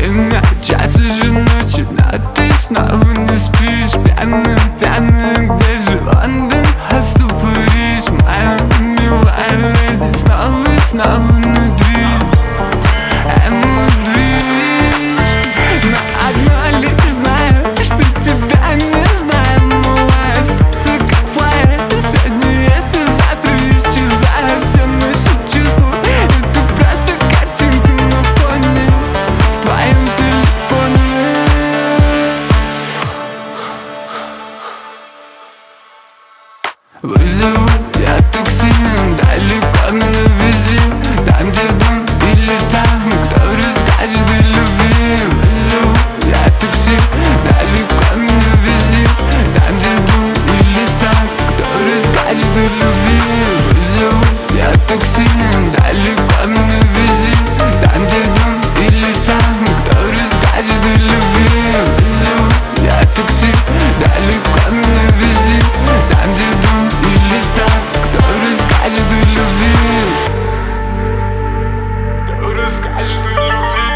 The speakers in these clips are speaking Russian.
время, час уже ночи, но ты снова не спишь. Пьяным, где же Лондон, отступ Париж? Моя милая леди, снова и снова на движ. Но одно лишь знаю, что тебя не знаю. Мое сердце как флайер, сегодня есть и завтра исчезает. Все наши чувства — это просто картинка на фоне в твоем телефоне. Вызову я такси, далеко на вези, там, где дом или стан, кто расскажет о любви. Вызову я такси, далеко на вези, там, где дом или стан, кто расскажет о любви. Вызову я такси, далеко на вези, там, где дом или стан, кто расскажет о любви. Вызову я такси, далеко на вези, там, где дом или стан, кто расскажет о любви. Кто расскажет о любви.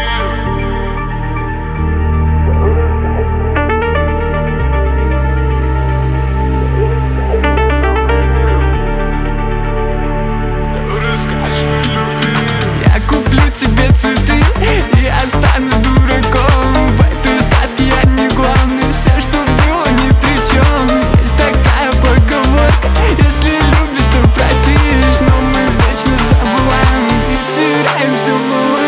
Я куплю тебе цветы и останусь дураком. В этой сказке я не главный, все, что было, ни при чем. Есть такая поговорка: если любишь, то простишь. Но мы вечно забываем и теряемся в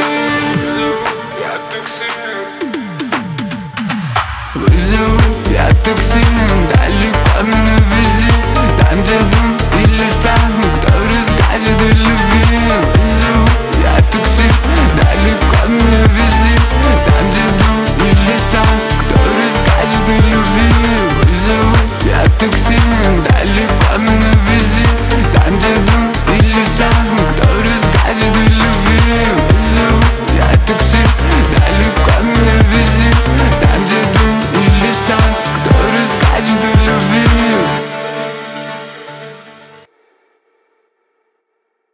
Вызову я такси, далеко на вези, там, где дом или стан, кто расскажет о любви. Вызову я такси, далеко на вези, там, где дом или стан, кто расскажет о любви. Вызову я такси, далеко на вези,